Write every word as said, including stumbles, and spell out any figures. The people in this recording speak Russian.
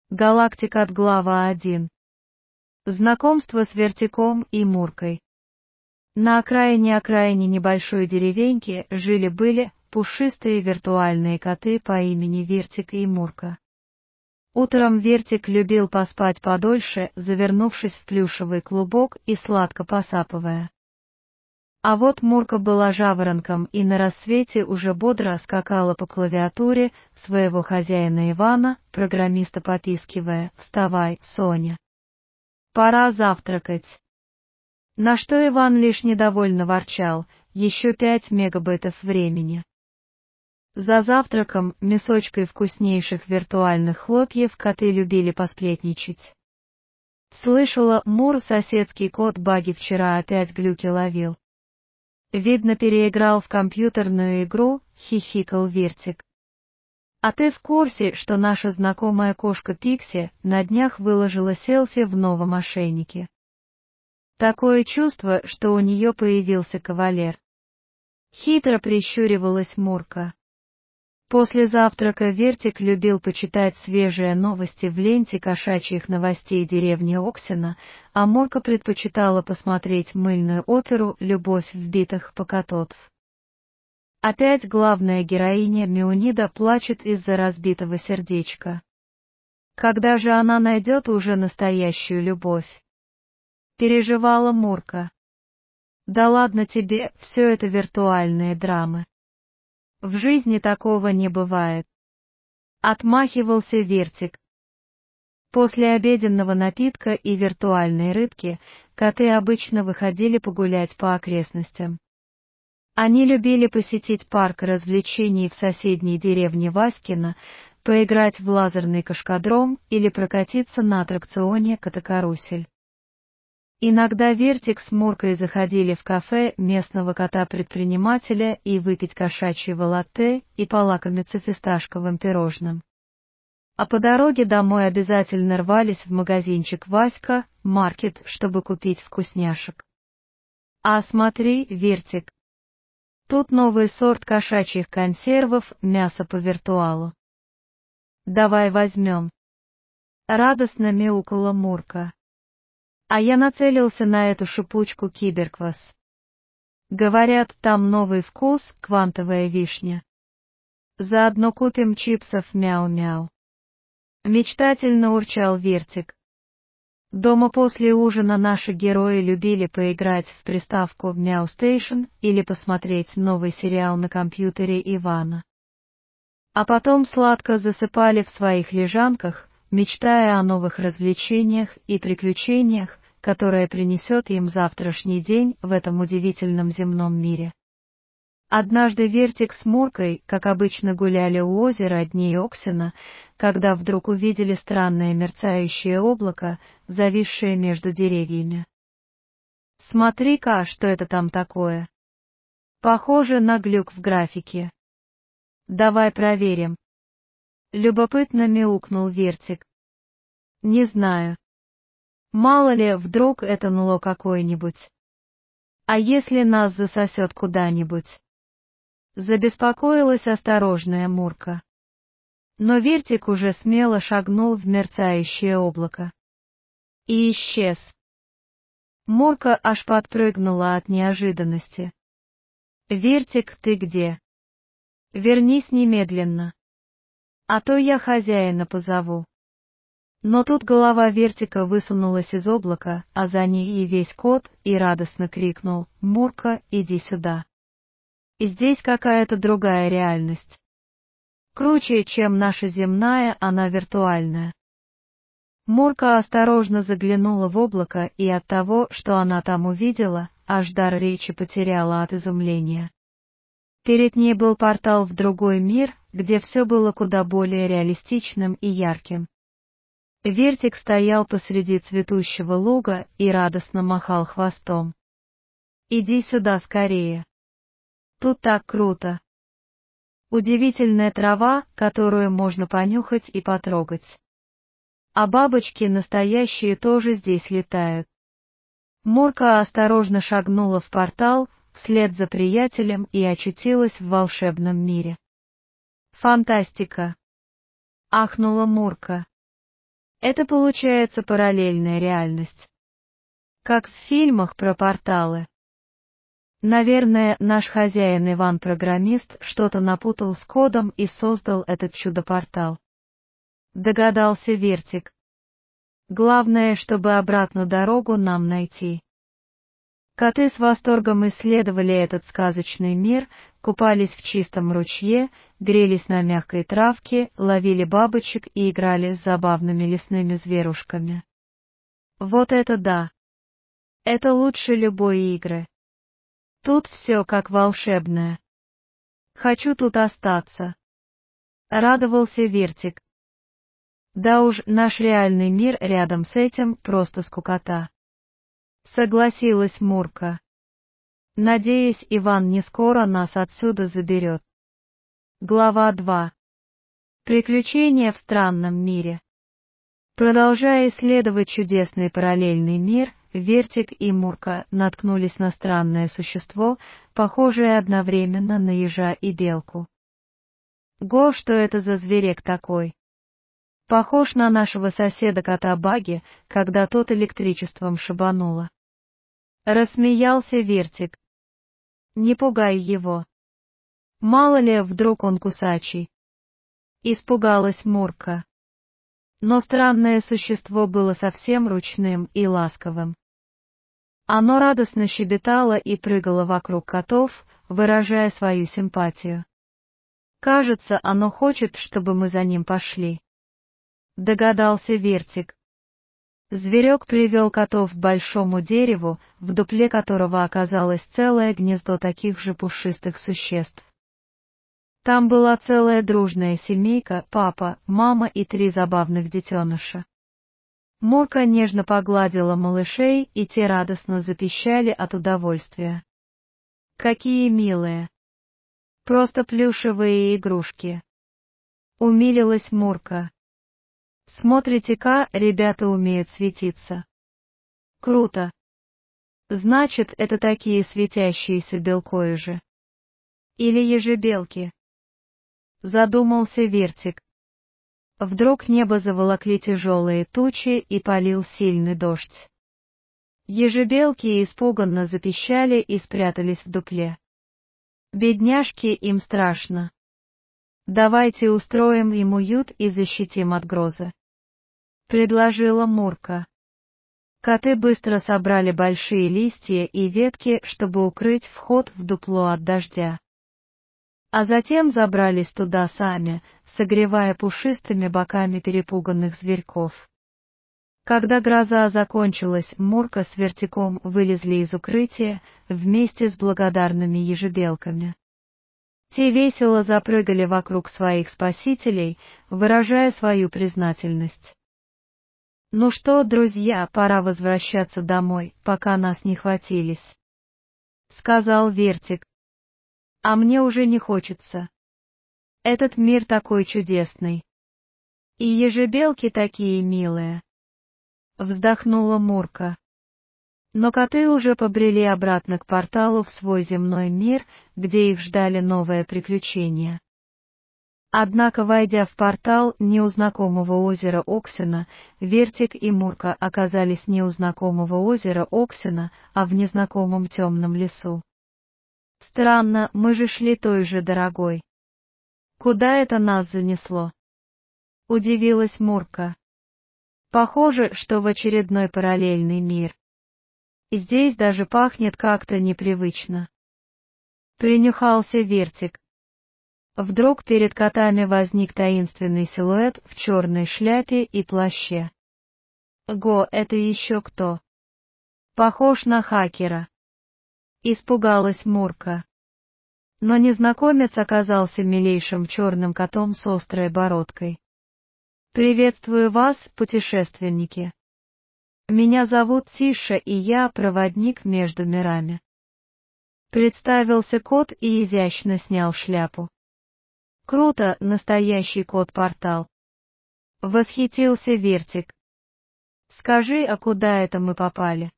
Галактика от глава один. Знакомство с Вертиком и Муркой. На окраине-окраине небольшой деревеньки жили-были пушистые виртуальные коты по имени Вертик и Мурка. Утром Вертик любил поспать подольше, завернувшись в плюшевый клубок и сладко посапывая. А вот Мурка была жаворонком и на рассвете уже бодро скакала по клавиатуре своего хозяина Ивана, программиста попискивая: «Вставай, Соня! Пора завтракать!» На что Иван лишь недовольно ворчал: «Еще пять мегабайтов времени». За завтраком, мисочкой вкуснейших виртуальных хлопьев, коты любили посплетничать. «Слышала, Мур, соседский кот Баги вчера опять глюки ловил. Видно, переиграл в компьютерную игру», — хихикал Вертик. «А ты в курсе, что наша знакомая кошка Пикси на днях выложила селфи в новом ошейнике? Такое чувство, что у нее появился кавалер». Хитро прищуривалась Мурка. После завтрака Вертик любил почитать свежие новости в ленте кошачьих новостей деревни Оксино, а Мурка предпочитала посмотреть мыльную оперу «Любовь в битах покатотов». Опять главная героиня Меонида плачет из-за разбитого сердечка. Когда же она найдет уже настоящую любовь? Переживала Мурка. Да ладно тебе, все это виртуальные драмы. В жизни такого не бывает. Отмахивался Вертик. После обеденного напитка и виртуальной рыбки коты обычно выходили погулять по окрестностям. Они любили посетить парк развлечений в соседней деревне Васькино, поиграть в лазерный кашкадром или прокатиться на аттракционе «Котокарусель». Иногда Вертик с Муркой заходили в кафе местного кота-предпринимателя и выпить кошачьего латте и полакомиться фисташковым пирожным. А по дороге домой обязательно рвались в магазинчик Васька, маркет, чтобы купить вкусняшек. А смотри, Вертик. Тут новый сорт кошачьих консервов, мясо по виртуалу. Давай возьмем. Радостно мяукала Мурка. А я нацелился на эту шипучку киберквас. Говорят, там новый вкус, квантовая вишня. Заодно купим чипсов мяу-мяу. Мечтательно урчал Вертик. Дома после ужина наши герои любили поиграть в приставку Мяу Стейшн или посмотреть новый сериал на компьютере Ивана. А потом сладко засыпали в своих лежанках, мечтая о новых развлечениях и приключениях, которые принесет им завтрашний день в этом удивительном земном мире. Однажды Вертик с Муркой, как обычно, гуляли у озера дней Оксино, когда вдруг увидели странное мерцающее облако, зависшее между деревьями. «Смотри-ка, что это там такое? Похоже на глюк в графике. Давай проверим». Любопытно мяукнул Вертик. «Не знаю. Мало ли, вдруг это НЛО какое-нибудь. А если нас засосет куда-нибудь?» Забеспокоилась осторожная Мурка. Но Вертик уже смело шагнул в мерцающее облако. И исчез. Мурка аж подпрыгнула от неожиданности. «Вертик, ты где? Вернись немедленно. А то я хозяина позову». Но тут голова Вертика высунулась из облака, а за ней и весь кот, и радостно крикнул: «Мурка, иди сюда. И здесь какая-то другая реальность. Круче, чем наша земная, она виртуальная». Мурка осторожно заглянула в облако, и от того, что она там увидела, аж дар речи потеряла от изумления. Перед ней был портал в другой мир, где все было куда более реалистичным и ярким. Вертик стоял посреди цветущего луга и радостно махал хвостом. «Иди сюда скорее. Тут так круто. Удивительная трава, которую можно понюхать и потрогать. А бабочки настоящие тоже здесь летают». Мурка осторожно шагнула в портал, вслед за приятелем, и очутилась в волшебном мире. «Фантастика!» — ахнула Мурка. Это получается параллельная реальность. Как в фильмах про порталы. Наверное, наш хозяин Иван-программист что-то напутал с кодом и создал этот чудо-портал. Догадался Вертик. Главное, чтобы обратно дорогу нам найти. Коты с восторгом исследовали этот сказочный мир, купались в чистом ручье, грелись на мягкой травке, ловили бабочек и играли с забавными лесными зверушками. Вот это да! Это лучше любой игры. Тут все как волшебное. Хочу тут остаться. Радовался Вертик. Да уж, наш реальный мир рядом с этим просто скукота. Согласилась Мурка. Надеюсь, Иван не скоро нас отсюда заберет. Глава два. Приключения в странном мире. Продолжая исследовать чудесный параллельный мир, Вертик и Мурка наткнулись на странное существо, похожее одновременно на ежа и белку. Го, что это за зверек такой? Похож на нашего соседа кота Баги, когда тот электричеством шибануло. Рассмеялся Вертик. Не пугай его. Мало ли, вдруг он кусачий. Испугалась Мурка. Но странное существо было совсем ручным и ласковым. Оно радостно щебетало и прыгало вокруг котов, выражая свою симпатию. Кажется, оно хочет, чтобы мы за ним пошли. Догадался Вертик. Зверек привел котов к большому дереву, в дупле которого оказалось целое гнездо таких же пушистых существ. Там была целая дружная семейка, папа, мама и три забавных детеныша. Мурка нежно погладила малышей, и те радостно запищали от удовольствия. Какие милые! Просто плюшевые игрушки. Умилилась Мурка. Смотрите-ка, ребята умеют светиться. Круто. Значит, это такие светящиеся белкоежи. Или ежебелки. Задумался Вертик. Вдруг небо заволокли тяжелые тучи и полил сильный дождь. Ежебелки испуганно запищали и спрятались в дупле. Бедняжки, им страшно. Давайте устроим им уют и защитим от грозы. Предложила Мурка. Коты быстро собрали большие листья и ветки, чтобы укрыть вход в дупло от дождя. А затем забрались туда сами, согревая пушистыми боками перепуганных зверьков. Когда гроза закончилась, Мурка с Вертиком вылезли из укрытия вместе с благодарными ежебелками. Те весело запрыгали вокруг своих спасителей, выражая свою признательность. «Ну что, друзья, пора возвращаться домой, пока нас не хватились», — сказал Вертик. «А мне уже не хочется. Этот мир такой чудесный. И ежебелки такие милые». Вздохнула Мурка. Но коты уже побрели обратно к порталу в свой земной мир, где их ждали новые приключения. Однако, войдя в портал не у знакомого озера Оксина, Вертик и Мурка оказались не у знакомого озера Оксина, а в незнакомом темном лесу. Странно, мы же шли той же дорогой. Куда это нас занесло? Удивилась Мурка. Похоже, что в очередной параллельный мир. Здесь даже пахнет как-то непривычно. Принюхался Вертик. Вдруг перед котами возник таинственный силуэт в черной шляпе и плаще. Го, это еще кто? Похож на хакера. Испугалась Мурка. Но незнакомец оказался милейшим черным котом с острой бородкой. «Приветствую вас, путешественники. Меня зовут Тиша, и я проводник между мирами». Представился кот и изящно снял шляпу. «Круто, настоящий кот-портал». Восхитился Вертик. «Скажи, а куда это мы попали?»